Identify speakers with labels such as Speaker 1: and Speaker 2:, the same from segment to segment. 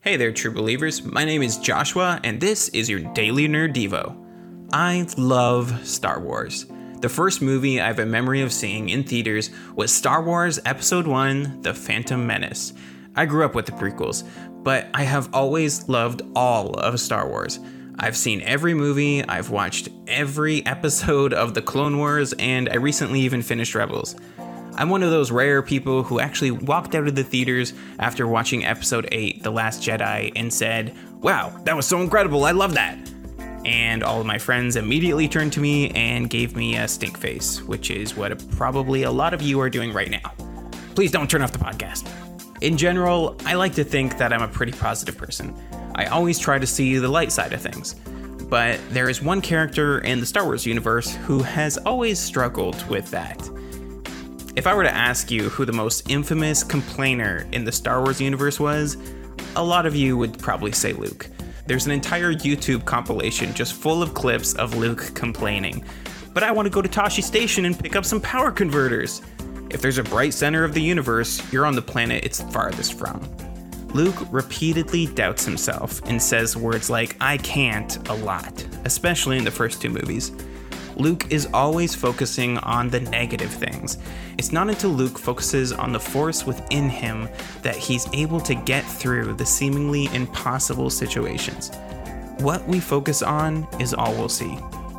Speaker 1: Hey there, true believers. My name is Joshua, and this is your Daily Nerd Devo. I love Star Wars. The first movie I have a memory of seeing in theaters was Star Wars Episode 1, The Phantom Menace. I grew up with the prequels, but I have always loved all of Star Wars. I've seen every movie, I've watched every episode of The Clone Wars, and I recently even finished Rebels. I'm one of those rare people who actually walked out of the theaters after watching Episode 8, The Last Jedi, and said, "Wow, that was so incredible, I love that!" And all of my friends immediately turned to me and gave me a stink face, which is what probably a lot of you are doing right now. Please don't turn off the podcast. In general, I like to think that I'm a pretty positive person. I always try to see the light side of things. But there is one character in the Star Wars universe who has always struggled with that. If I were to ask you who the most infamous complainer in the Star Wars universe was, a lot of you would probably say Luke. There's an entire YouTube compilation just full of clips of Luke complaining. But I want to go to Tosche Station and pick up some power converters. If there's a bright center of the universe, you're on the planet it's farthest from. Luke repeatedly doubts himself and says words like "I can't" a lot, especially in the first two movies. Luke is always focusing on the negative things. It's not until Luke focuses on the force within him that he's able to get through the seemingly impossible situations. What we focus on is all we'll see.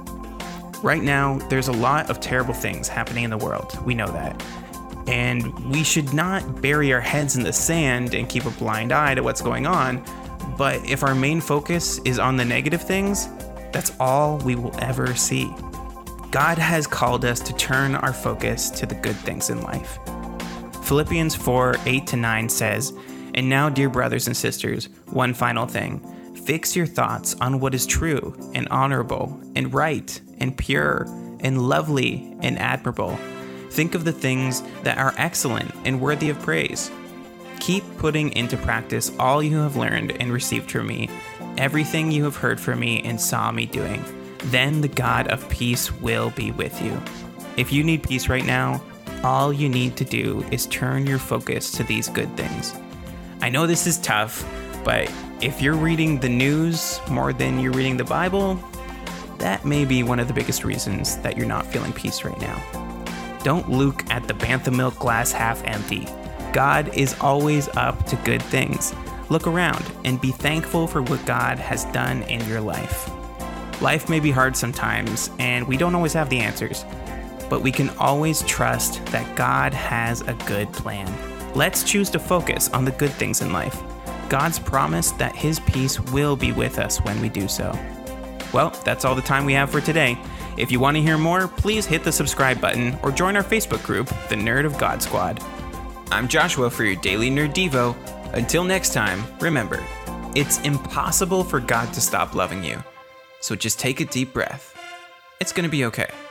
Speaker 1: Right now, there's a lot of terrible things happening in the world. We know that. And we should not bury our heads in the sand and keep a blind eye to what's going on. But if our main focus is on the negative things, that's all we will ever see. God has called us to turn our focus to the good things in life. Philippians 4:8-9 says, "And now, dear brothers and sisters, one final thing. Fix your thoughts on what is true and honorable and right and pure and lovely and admirable. Think of the things that are excellent and worthy of praise. Keep putting into practice all you have learned and received from me, everything you have heard from me and saw me doing. Then the God of peace will be with you." If you need peace right now, all you need to do is turn your focus to these good things. I know this is tough, but if you're reading the news more than you're reading the Bible, that may be one of the biggest reasons that you're not feeling peace right now. Don't look at the Bantha milk glass half empty. God is always up to good things. Look around and be thankful for what God has done in your life. Life may be hard sometimes, and we don't always have the answers, but we can always trust that God has a good plan. Let's choose to focus on the good things in life. God's promise that His peace will be with us when we do so. Well, that's all the time we have for today. If you want to hear more, please hit the subscribe button or join our Facebook group, the Nerd of God Squad. I'm Joshua for your Daily Nerd Devo. Until next time, remember, it's impossible for God to stop loving you. So just take a deep breath. It's going to be okay.